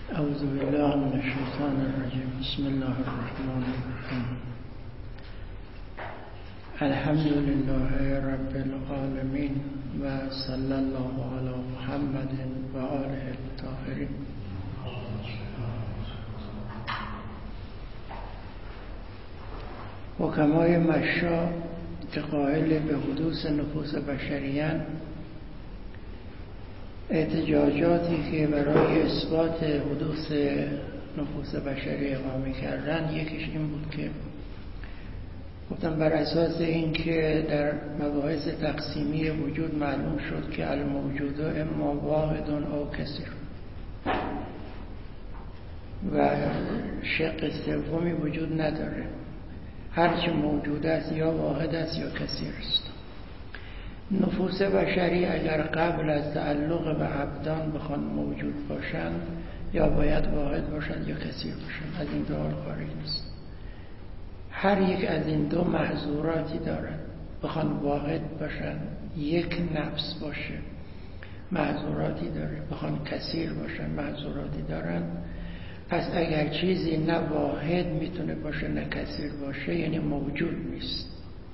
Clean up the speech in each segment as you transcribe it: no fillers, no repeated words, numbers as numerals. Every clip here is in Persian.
اعوذ بالله من الشیطان الرجیم. بسم الله الرحمن الرحیم. الحمد لله رب العالمین و صلی الله علی محمد و آله الطاهرین. حکمای مشا که قائل به حدوث نفوس بشریان، احتجاجاتی که برای اثبات حدوث نفوس بشری اقامه کردن، یکیش این بود که گفتم بر اساس این که در مباحث تقسیمی وجود معلوم شد که الموجود اما واحد او کثیر و شق سومی وجود نداره، هرچی موجود است یا واحد است یا کثیر است. نفوس بشری اگر قبل از تعلق به ابدان بخوان موجود باشند، یا باید واحد باشند یا کثیر باشند، از این دو حال خارج نیست. هر یک از این دو محظوراتی دارند. بخوان واحد باشند، یک نفس باشه، محظوراتی داره. بخوان کثیر باشند، محظوراتی دارند. پس اگر چیزی نه واحد میتونه باشه نه کثیر باشه، یعنی موجود نیست.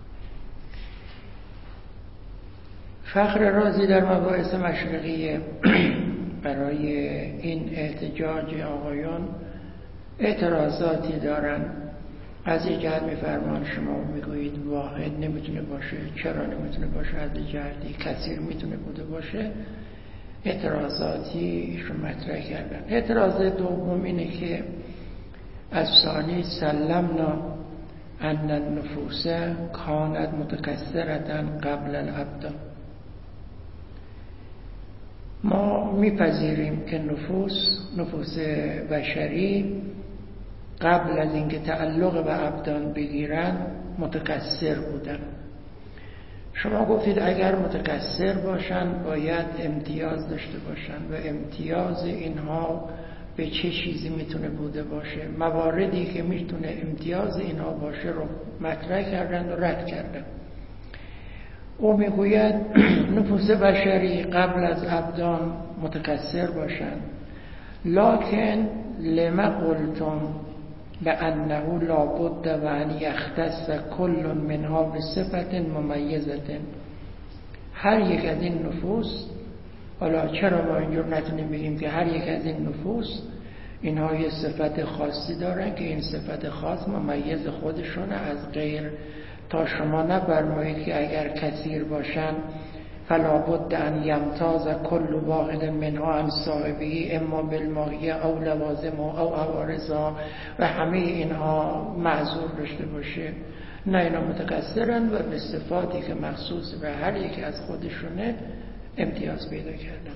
فخر رازی در مباحث مشرقیه برای این احتجاج آقایان اعتراضاتی دارن. از یه جهت میفرمان شما میگویید واحد نمیتونه باشه، چرا نمیتونه باشه؟ از یه جهتی کثیر میتونه بوده باشه. اعتراضاتی رو مطرح کردن. اعتراض دوم اینه که از ثانی سلمنا ان النفوس کانت متکثرة قبل الابدان. ما میپذیریم که نفوس بشری قبل از اینکه تعلق به ابدان بگیرن متکثر بودن. شما گفتید اگر متکثر باشن باید امتیاز داشته باشن، و امتیاز اینها به چه چیزی میتونه بوده باشه؟ مواردی که میتونه امتیاز اینها باشه رو مطرح کردن و رد کردن. او میگوید نفوس بشری قبل از ابدان متکثر باشند، لکن لما قلتم بأنه لابد و ان یختص کل منها بصفت ممیزة. هر یک از این نفوس، حالا چرا ما اینجور نتونیم بگیم که هر یک از این نفوس اینها یه صفت خاصی دارن که این صفت خاص ممیز خودشونه از غیر، تا شما نفرمایید که اگر کثیر باشن فلا بد ان یمتاز کل واحد منها عن صاحبه اما بالماهیه او لوازم او عوارضها و همه اینها معذور داشته باشه. نه، اینا متکثرن و به صفاتی که مخصوص به هر یک از خودشونه امتیاز پیدا کردن.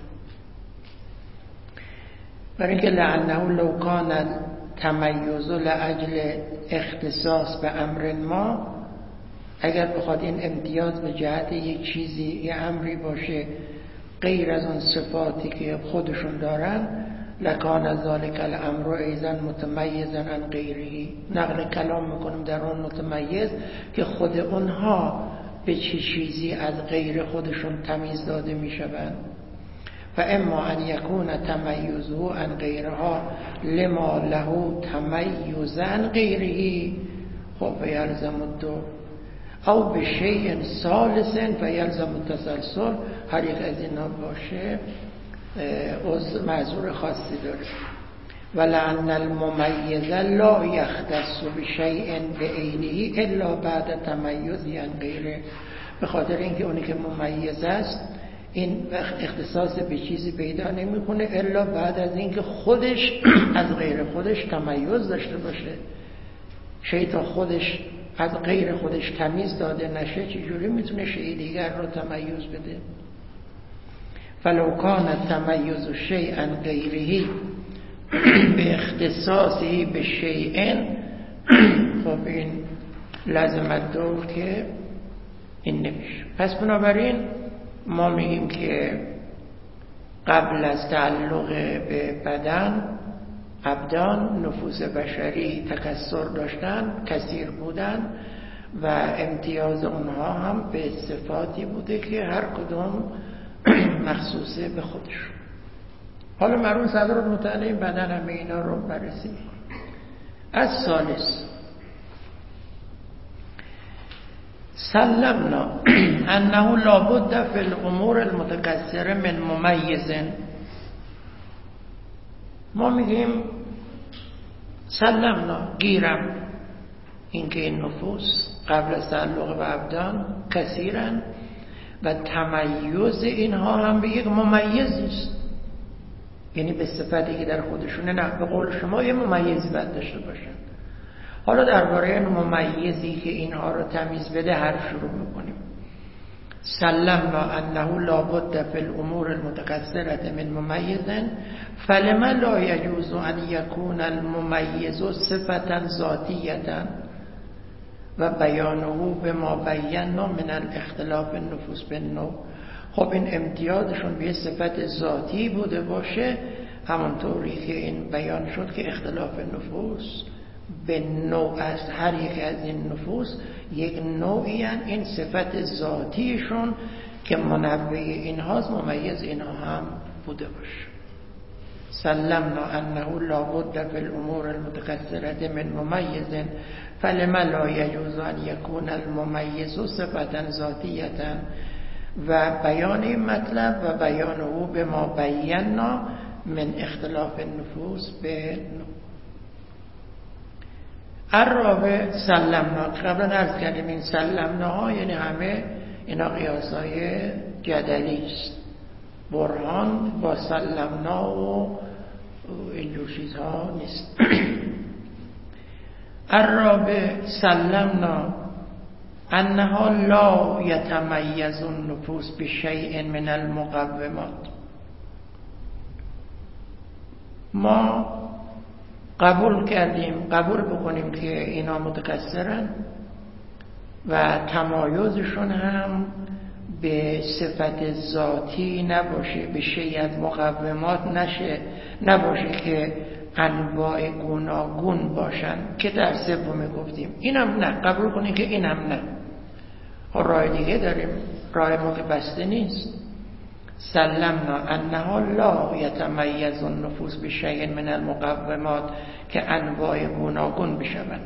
برای اینکه لعنه لو کان تمیز لاجل اختصاص به امر ما، اگر بخواد این امتیاز به جهت یک چیزی، یه امری باشه غیر از اون صفاتی که خودشون دارن، لکان ذالک الامر ایضا متمیزا عن غیره. نقل کلام میکنیم در اون متمیز که خود اونها به چه چیزی از غیر خودشون تمیز داده میشوند. و اما ان یکون تمیزه عن غیرها لما له تمیز عن غیره، خب یلزم الدور او به شیء ثالث فیلزم التسلسل. هر یک از اینا باشه معذور خاصی داره. ولعن الممیز لا یختص بشیء بعینه الا بعد تمیز عن غیره. به خاطر اینکه اونی که ممیز است این اختصاص به چیزی پیدا نمیکنه الا بعد از اینکه خودش از غیر خودش تمیز داشته باشه. شیء تا خودش از غیر خودش تمیز داده نشه چجوری میتونه شیء دیگر رو تمیز بده؟ فلو کان تمیز شیء عن غیره به اختصاصی به شیء، خب این لازم دور که این نمیشه. پس بنابراین ما میگیم که قبل از تعلق به بدن ابدان نفوس بشری تکثر داشتن، کثیر بودن و امتیاز اونها هم به صفاتی بوده که هر کدوم مخصوصه به خودشون. حالا مرحوم صدرالمطلع بدن همه اینا رو بررسی می‌کنه. از ثالث سلمنا انه لابد فی الامور المتکثره من ممیز. ما میگیم سلمنا، گیرم، اینکه این نفوس قبل از تعلق به ابدان کثیرن و تمیز اینها هم به یک ممیزی است، یعنی به صفتی که در خودشونه، نه به قول شما یه ممیزی باید داشته باشن. حالا درباره ممیزی که اینها رو تمیز بده حرف شروع میکنیم. سلمنا انه لابد فی الامور المتکثره من ممیز فلما لا یجوز ان یکون الممیز صفتا ذاتیه و بیانه بما بینا من الاختلاف النفوس بالنوع. خب این امتیازشون به صفت ذاتی بوده باشه، همونطوری که این بیان شد که اختلاف نفوس به نوع است، هر یک از این نفوس یک نوعی هن، این صفت ذاتیشون که منوع اینهاست، ممیز اینها هم بوده باشه. سلمنا انه لابد فی الامور المتکثره من ممیز فلما لا یجوز ان یکون الممیز صفتا ذاتیه و بیان این مطلب و بیانه به ما بینا من اختلاف النفوس به الرابع سلمنا. قبلا عرض کردیم این سلمنا ها یعنی همه اینا قیاس های جدلی است، برهان با سلمنا و اینجور چیزها نیست. الرابع سلمنا انها لا یتمیز النفوس بشیء من المقومات. ما قبول کردیم، قبول بکنیم که اینا متکثرن و تمایزشون هم به صفت ذاتی نباشه، به شیء از مقومات نباشه که انواع گوناگون باشن که در سوم گفتیم. اینم نه، قبول کنیم که اینم نه. راه دیگه داریم، راه ما که بسته نیست. سلمنا انها لا یتمیز النفوس بشیء من المقومات که انواع گوناگون بشوند،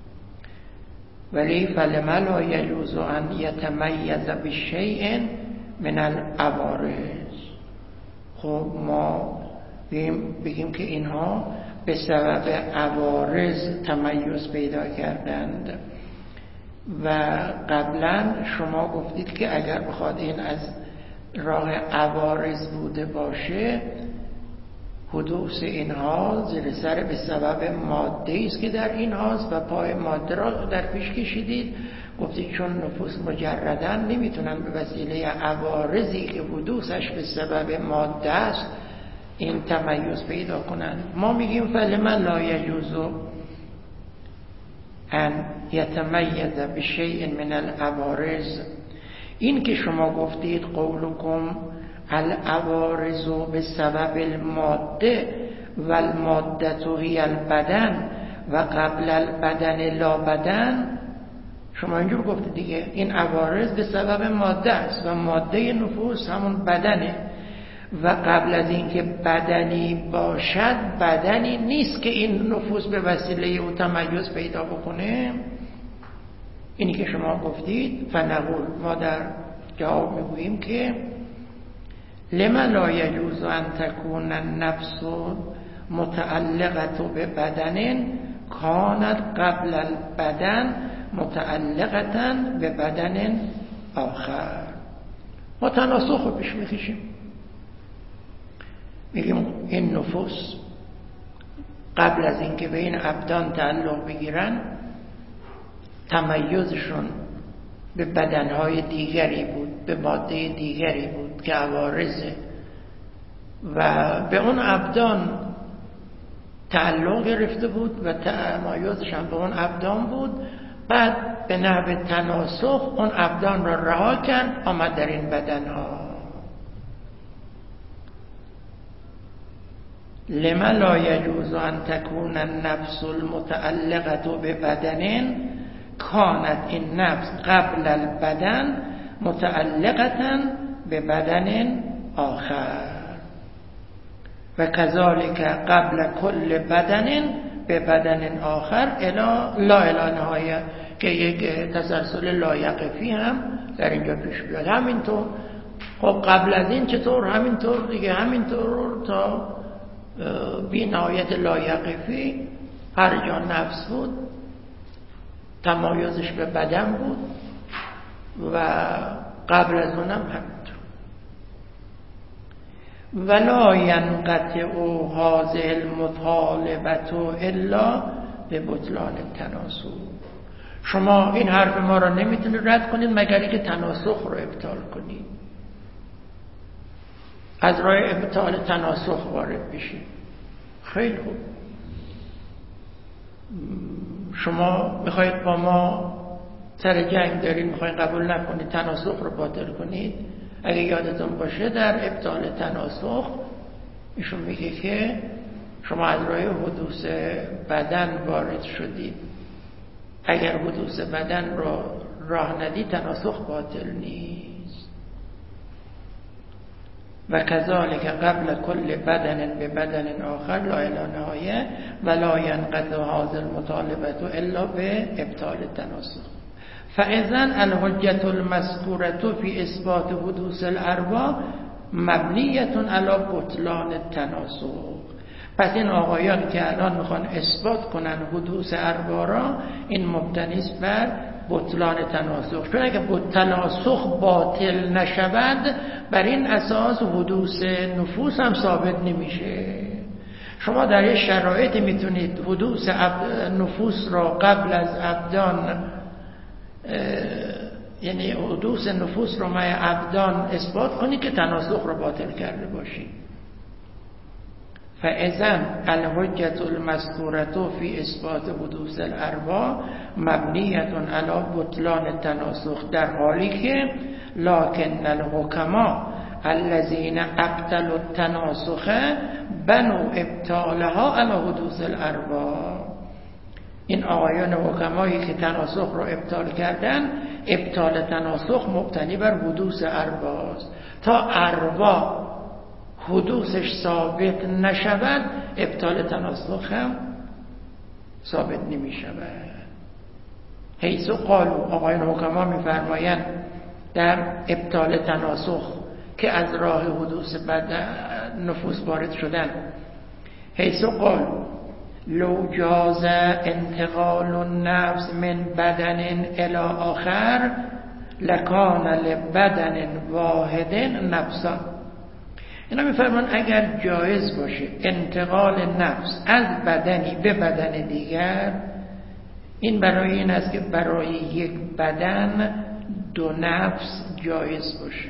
ولی فلما لا یجوز ان یتمیز بشیء من العوارض. خب ما بگیم که اینها به سبب عوارض تمیز پیدا کردند و قبلا شما گفتید که اگر بخواد این از راه عوارض بوده باشه، حدوث اینها زیر سر به سبب ماده است که در اینهاست و پای ماده را در پیش کشیدید. گفتید چون نفوس مجردن نمیتونن به وسیله عوارضی که حدوثش به سبب ماده است این تمیز پیدا کنن. ما میگیم فلما لا یجوز ان یتمیز بشیء من العوارض. این که شما گفتید قولکم العوارض به سبب الماده و الماده هی البدن و قبل البدن لا بدن، شما اینجور گفتید دیگه، این عوارض به سبب ماده است و ماده نفوس همون بدنه و قبل از اینکه بدنی باشد بدنی نیست که این نفوس به وسیله او تمیز پیدا بکنه. اینی که شما گفتید. فنقول، ما در جواب میگوییم که لما لا یجوز ان تکون النفس متعلقه ببدن کانت قبل البدن متعلقه ببدن آخر. ما تناسخ رو پیش میکشیم، میگیم این نفوس قبل از اینکه به این ابدان تعلق بگیرن تمیزشون به بدنهای دیگری بود، به ماده دیگری بود که عوارضه و به اون ابدان تعلق گرفته بود و تمایزش هم به اون ابدان بود. بعد به نحو تناسخ اون ابدان را رها کرد، آمد در این بدنها. لما لا یجوز ان تکون النفس المتعلقه ببدن کانت این نفس قبل البدن متعلقه ببدن آخر. و کذالک قبل کل بدن به بدن آخر لا الی نهایه، که یک تسلسل لایقفی هم در اینجا پیش بیاد. همینطور خب قبل از این چطور؟ همینطور دیگه، همینطور تا بی نهایت لایقفی. هر جا نفس بود تمایزش به بدن بود و قبل از اونم همینطور. ولا ینقطع هذه المطالبه الا به بطلان التناسخ. شما این حرف ما را نمیتونید رد کنید مگر اینکه تناسخ رو ابطال کنید، از راه ابطال تناسخ وارد بشید. خیلی خوب، شما میخواید با ما سر جنگ دارید، میخواید قبول نکنید تناسخ رو باطل کنید. اگه یادتون باشه در ابطال تناسخ ایشون میگه که شما از راه حدوث بدن وارد شدید، اگر حدوث بدن رو راه ندید تناسخ باطل نیست. و کذالک قبل کل بدن به بدن آخر لا الی نهایه ولا ینقطع هذه المطالبه الا به ابطال التناسخ. فاذن الحجة المذکورة فی اثبات حدوث الارواح مبنیة علی بطلان التناسخ. پس این آقایان که الان میخوان اثبات کنن حدوث ارواح را، این مبتنی است بر بطلان تناسخ. چون اگه تناسخ باطل نشود، بر این اساس حدوث نفوس هم ثابت نمیشه. شما در یه شرایط میتونید حدوث نفوس را قبل از ابدان، یعنی حدوث نفوس را مع ابدان اثبات کنید که تناسخ را باطل کرده باشید. فاذن الحجة المذکورة فی اثبات حدوث الارواح مبنیة علی بطلان التناسخ، در حالی که لکن الحکما الذین ابطلوا التناسخ بنوا ابطالها علی حدوث الارواح. این آقایان حکمایی که تناسخ رو ابطال کردن، ابطال تناسخ مبتنی بر حدوث ارواح است. تا ارواح حدوثش ثابت نشود، ابطال تناسخ هم ثابت نمی شود. حیث قالوا، آقایان حکما می‌فرمایند در ابطال تناسخ که از راه حدوث نفوس وارد شدن، حیث قالوا لو جاز انتقال النفس من بدن الى آخر لکان لبدن واحد نفسا. اینا میفرمان اگر جایز باشه انتقال نفس از بدنی به بدن دیگر، این برای این است که برای یک بدن دو نفس جایز باشه.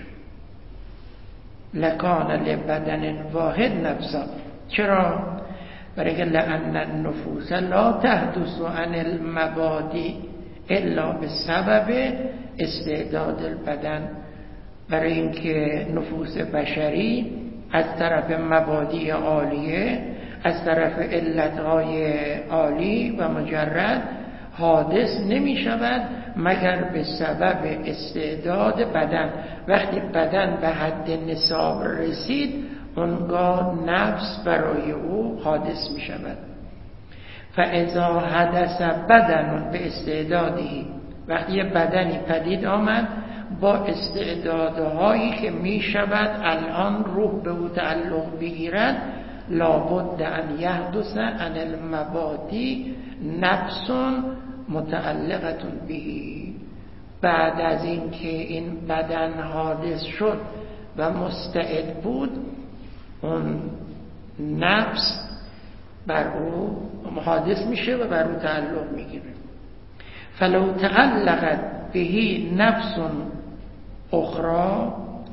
لکان لبدن واحد نفسا. چرا؟ برای که لأن النفوس لا تحدث عن المبادی الا بسبب استعداد البدن. برای اینکه نفوس بشری از طرف مبادی عالیه، از طرف علتهای عالی و مجرد حادث نمی شود مگر به سبب استعداد بدن. وقتی بدن به حد نصاب رسید، اونگاه نفس برای او حادث می شود. فاذا حدث بدن به استعدادی، وقتی یه بدنی پدید آمد با استعدادهایی که می شود الان روح به او تعلق بگیرد، لابد ان یحدث عن المبادی نفس متعلقه بهی. بعد از این که این بدن حادث شد و مستعد بود، اون نفس بر او حادث میشه و بر او تعلق میگیره. فلو تعلقت بهی نفس اخرى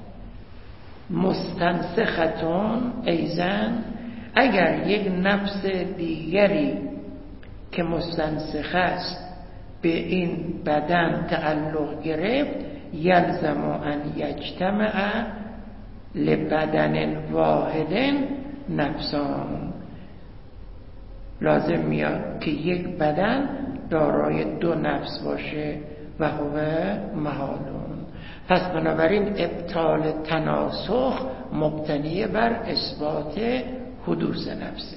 مستنسختون ایزن، اگر یک نفس دیگری که مستنسخ است به این بدن تعلق گرفت، یلزم ان یجتمع لبدن واحد نفسان، لازم میاد که یک بدن دارای دو نفس باشه و هو محالون. پس بنابراین ابطال تناسخ مبتنی بر اثبات حدوث نفسه.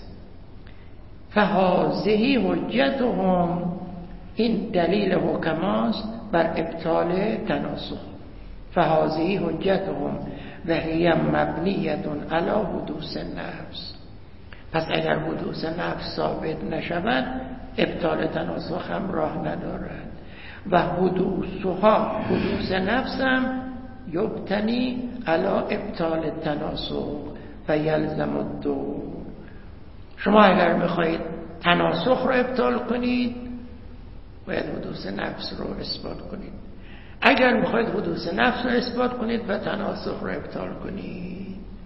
فهذه حجتهم، این دلیل حکماست بر ابطال تناسخ. فهذه حجتهم و هی مبنیه علی حدوث نفس. پس اگر حدوث نفس ثابت نشود ابطال تناسخ هم راه ندارد. و حدوث نفس هم یبتنی علی ابطال تناسخ و یلزم الدور. شما اگر میخواهید تناسخ رو ابطال کنید باید حدوث نفس رو اثبات کنید. اگر میخواهید حدوث نفس رو اثبات کنید و تناسخ رو ابطال کنید.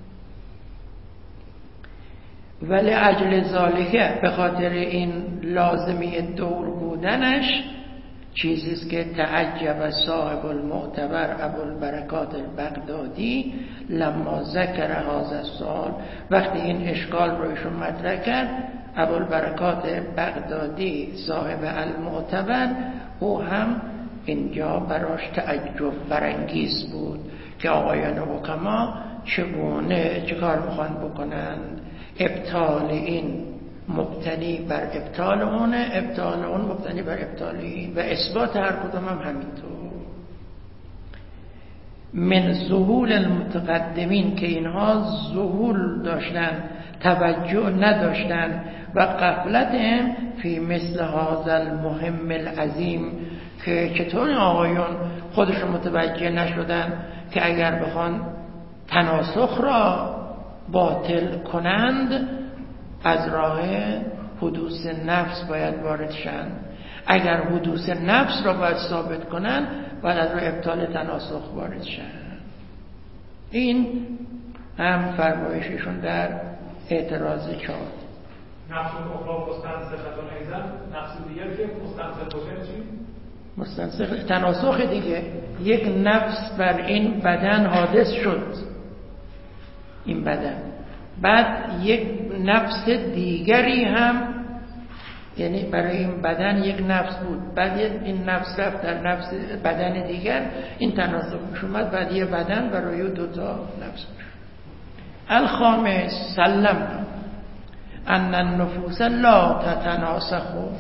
ولی اجل ذالکه، به خاطر این لازمی دور بودنش، چیزیست که تعجب صاحب المعتبر ابوالبرکات البغدادی لما ذکر هذا السؤال، وقتی این اشکال رو ایشون مطرح کرد، ابوالبرکات بغدادی صاحب المعتبر او هم اینجا براش تعجب برانگیز بود که آقایان حکما چه کار میخوان بکنن. ابطال این مبتنی بر ابطال اونه، ابطال اون مبتنی بر ابطال این، و اثبات هر کدوم هم همینطور. من ذهول المتقدمین، که اینها ذهول داشتن، توجه نداشتن، و غفلتهم فی مثل هذا المهم العظیم، که چطور آقایون خودشون متوجه نشدن که اگر بخوان تناسخ را باطل کنند از راه حدوث نفس باید وارد شن. اگر حدوث نفس را باید ثابت کنند باید از راه ابطال تناسخ وارد شن. این هم فرمایششون در اعتراض 4. نفس اخرى مستنسختون ایزن، نفس دیگر که مستنسخ باشه چی؟ مستنسخ تناسخ دیگه. یک نفس بر این بدن حادث شد، این بدن، بعد یک نفس دیگری هم، یعنی برای این بدن یک نفس بود، بعد این نفس رفت در نفس بدن دیگر، این تناسخش اومد، بعد یه بدن برای دوتا نفس شد. الخامس سلمنا ان النفوس لا تتناسخ.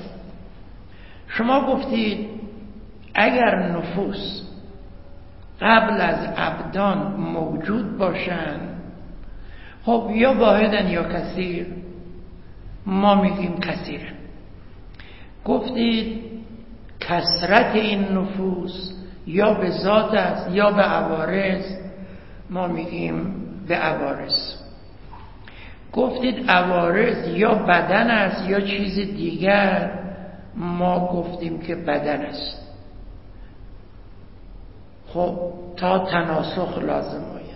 شما گفتید اگر نفوس قبل از ابدان موجود باشند، خب یا واحدن یا کثیر، ما میگیم کثیر. گفتید کثرت این نفوس یا به ذات است یا به عوارض، ما میگیم به عوارض. گفتید عوارض یا بدن است یا چیز دیگر، ما گفتیم که بدن است. خب تا تناسخ لازم آید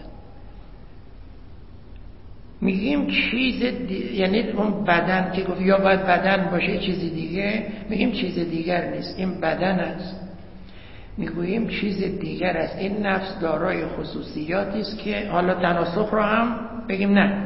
میگیم چیز یعنی اون بدن که گفت یا باید بدن باشه چیز دیگه، میگیم چیز دیگر نیست، این بدن است. میگوییم چیز دیگر است. این نفس دارای خصوصیاتی است که حالا تناسخ رو هم بگیم نه،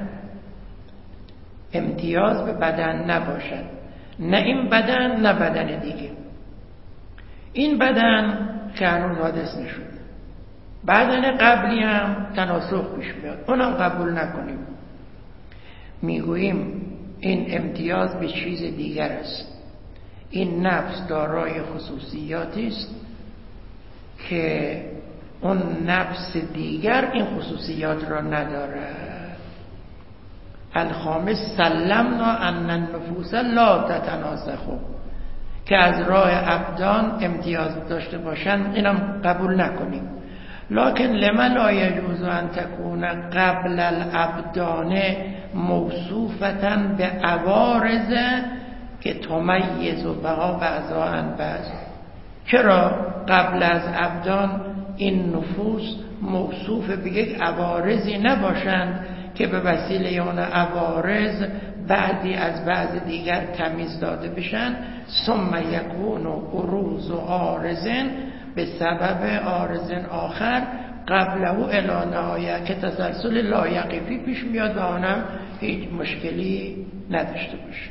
امتیاز به بدن نباشد، نه این بدن نه بدن دیگه. این بدن که هنوز حادث نشده، بدن قبلی هم تناسخ پیش میاد، اونم قبول نکنیم. میگوییم این امتیاز به چیز دیگر است. این نفس دارای خصوصیاتی است که اون نفس دیگر این خصوصیات را ندارد. الخامس سلمنا ان النفوس لا تتناسخ، که از راه ابدان امتیاز داشته باشن اینم قبول نکنیم. لکن لما لا یجوز ان تکون قبل الابدان موصوفتا به عوارض که تمیز و بها بعضا عن بعض. چرا قبل از ابدان این نفوس موصوف به یک عوارضی نباشند که به وسیله اون عوارض بعضی از بعض دیگر تمیز داده بشن؟ ثم یکون عروض و عارضن به سبب عارضن آخر قبله الی نهایه، که تسلسل لایقفی پیش میاد و آنم هیچ مشکلی نداشته باشه.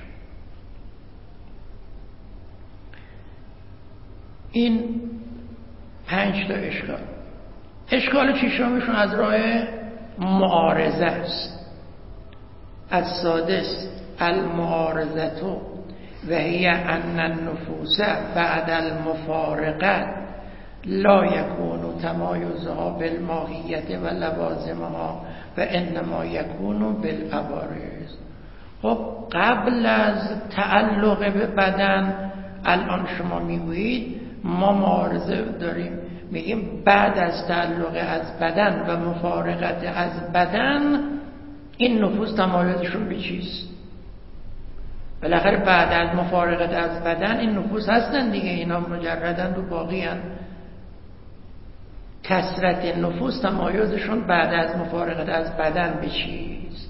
این 5 تا اشکال. اشکال ششمشون از راه معارضه است. السادس المعارضه و هی ان النفوس بعد المفارقه لا یکون تمایزها بالماهیت و لوازمها و انما یکون بالعوارض. خب قبل از تعلق به بدن الان شما میگویید ما معارضه داریم، میگیم بعد از تعلق از بدن و مفارقت از بدن این نفوس تمایزشون به چیست؟ بالاخره بعد از مفارقت از بدن این نفوس هستن دیگه، اینا مجردن و باقی هن. کثرت نفوس تمایزشون بعد از مفارقت از بدن به چیست؟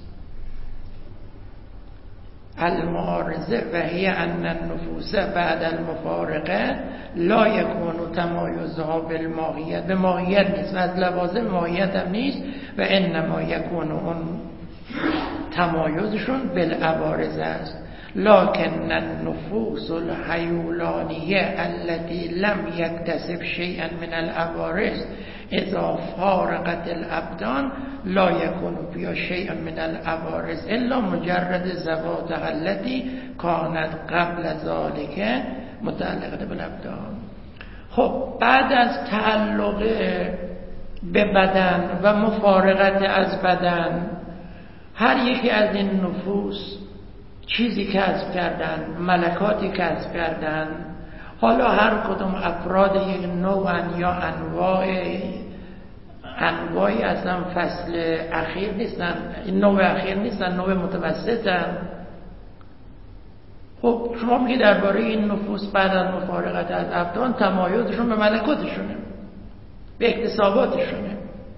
المعارضه و هی ان النفوس بعد المفارقه لا یکون تمایزها بالماهیت، به ماهیت نیست و از لوازم ماهیت هم نیست و انما یکون اون تمایزشون بالعوارض است. لكن النفوس الحیولانیه التي لم یکتسب شیئا من العوارض اذا فارقت الابدان لا یکون فيها شیء من العوارض الا مجرد ذواتها التي كانت قبل ذلك متعلقه بالابدان. خب بعد از تعلق به بدن و مفارقت از بدن هر یکی از این نفوس چیزی کسب کردن، ملکاتی کسب کردن، حالا هر کدوم افراد یک نوعن یا انواعی اصلا فصل اخیر نیستن، این نوع اخیر نیستن، نوع متوسطن. خب شما میگید درباره این نفوس بعد از مفارقت از ابدان تمایزشون به ملکاتشونه، به اکتساباتشونه،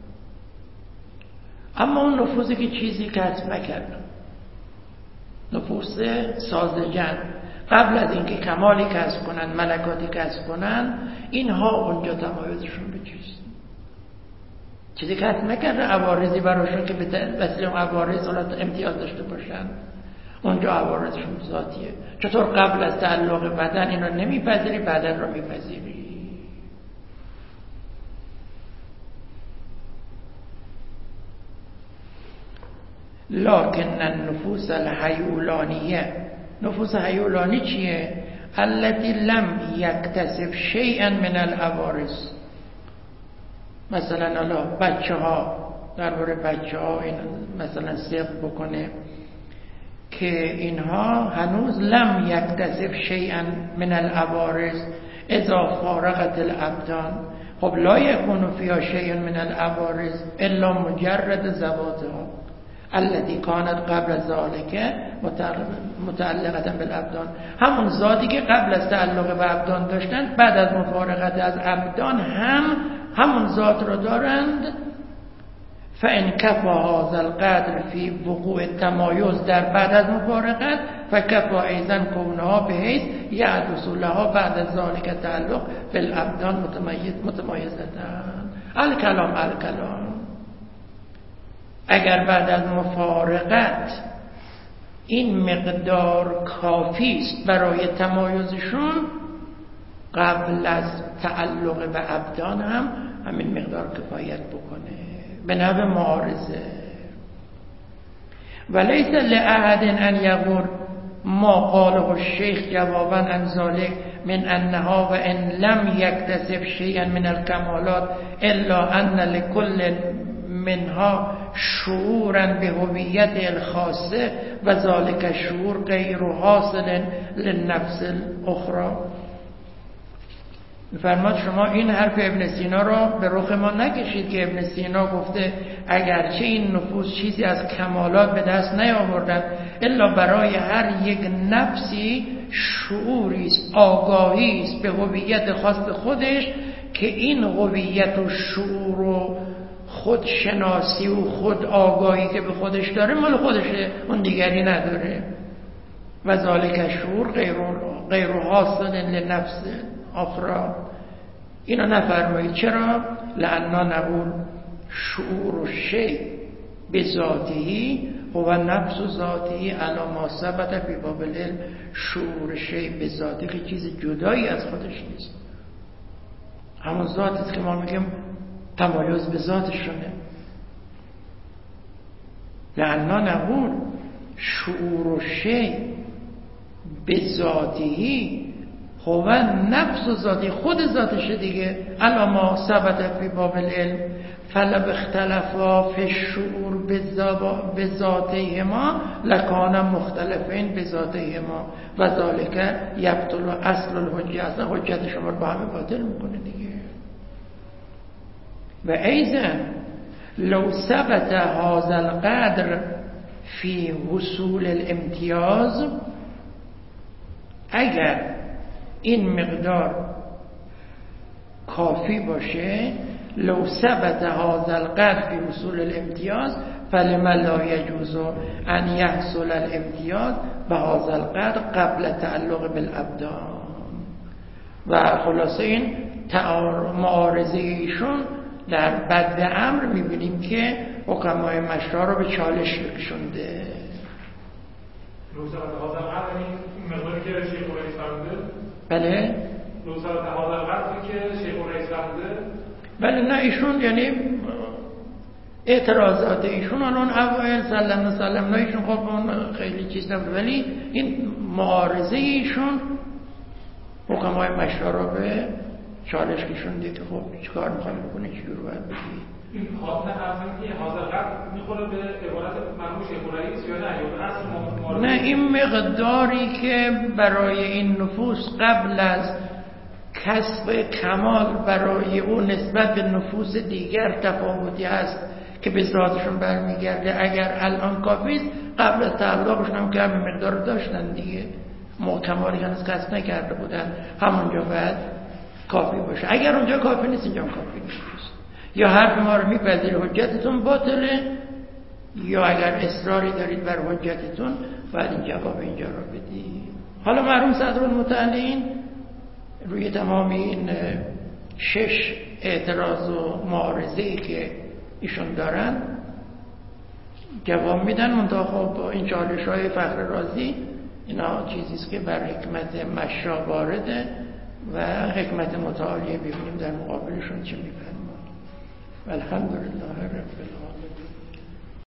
اما اون نفوسی که چیزی کسب نکردن، نفوس ساذجن، قبل از اینکه کمالی کسب کنن، ملکاتی کسب کنن، اینها اونجا تمایزشون به چیست؟ چیزی کسب نکرده، عوارضی براشون که به وسیله اون عوارض امتیاز داشته باشن، اونجا عوارضشون ذاتیه. چطور قبل از تعلق بدن اینو نمیپذیری، بدن رو میپذیری؟ لكن النفوس الحیولانیه، نفوس حیولانی چیه؟ التي لم یکتسب شیئا من العوارض. مثلا الان بچه ها، درباره بچه ها این مثلا سیغ بکنه که اینها هنوز لم یکتسب شیئا من العوارض اذا فارقت الابدان. خب لا یکون فیها شیء من العوارض الا مجرد ذواتها التي كانت قبل ذلك متعلقه بالابدان. همون ذاتی که قبل از تعلق به ابدان داشتن بعد از مفارقت از ابدان همون ذات رو دارند. فان كفى هذا القدر في وقوع التمایز در بعد از مفارقت فكفى ايضا كونها بحيث يحدث لها بعد ذلك تعلق بالابدان متمایزتان. الکلام اگر بعد از مفارقت این مقدار کافی است برای تمایزشون، قبل از تعلق به ابدان هم همین مقدار کفایت بکنه به نحو معارضه. ولیس لأحد ان یقول ما قاله الشیخ جوابا عن ذلك من انها و ان لم یکتسب شیئا من الکمالات الا ان لكل منها شعورا به هویت الخاصه و ذلك شعور غیر حاصل للنفس الاخرى. فرماد شما این حرف ابن سینا را به رخ ما نکشید که ابن سینا گفته اگرچه این نفوس چیزی از کمالات به دست نیاوردند الا برای هر یک نفسی شعوری است، آگاهی است به هویت خاص خودش که این هویت و شعور و خودشناسی و خود آگاهی که به خودش داره مال خودشه، اون دیگری نداره. و ذالک شعور غیر حاصل لنفس اخرى. اینا نفرمایید. چرا؟ لأننا نقول شعور الشیء بذاته هو نفس ذاته علی ما ثبت فی باب العلم. شعور شیء بذاته که چیز جدایی از خودش نیست، همون ذاتی است که ما میگیم تمایز به ذاتشونه. لأننا نقول شعور شی به ذاتی هو نفس ذاتی، خود ذاتشه دیگه. الاما ثبت فی باب العلم فلو اختلفا فی الشعور به ذاتهما لکان مختلفین به ذاتهما و ذالک یبطل اصل الحجه. اصلا حجت شما رو با همه باطل میکنه دیگه. و ایضا لو ثبت هذا القدر فی حصول الامتیاز، اگر این مقدار کافی باشه، لو ثبت هذا القدر فی حصول الامتیاز فلما لا يجوز ان يحصل الامتیاز بهذا القدر قبل تعلق بالابدان. و خلاصه این معارضه ایشون در بدء امر میبینیم که حکمای مشرع رو به چالش کشونده. لو ثبت هذا القدر این مقداری که شیخ رئیس فرموده؟ بله. لو ثبت هذا القدر که شیخ رئیس فرموده؟ بله. نه ایشون یعنی اعتراضات ایشون اون اوایل سلم ایشون خب اون خیلی چیز نبود، ولی این معارضه ایشون حکمای مشرع رو به چالش کشونده که خب چیکار میخوام بکنه، چجوری باید بگی. این حاضر که حاضر قدر میخوره به عبارت مرحوم شیخ رئیس یا نه، یا اصل معارضه؟ نه، این مقداری که برای این نفوس قبل از کسب کمال برای او نسبت به نفوس دیگر تفاوتی هست که به ذاتشون برمیگرده، اگر الان کافی است، قبل از تعلقشون هم که همین مقدار داشتن دیگه، کمالی هنوز کسب نکرده بودن، همونجا باید کافی باشه. اگر اونجا کافی نیست، اینجا کافی نیست. یا حرف ما رو میپذیر حجتتون باطله، یا اگر اصراری دارید بر حجتتون باید این جواب اینجا رو بدید. حالا مرحوم صدرالمتعلین روی تمام این 6 اعتراض و معارضه‌ای که ایشون دارن جواب میدن. منتها خب این چالش‌های فخر رازی اینا چیزیست که بر حکمت مشرع وارده و حکمت متعالیه ببینیم در مقابلشون چه می‌فرمایند. الحمدلله رب العالمین.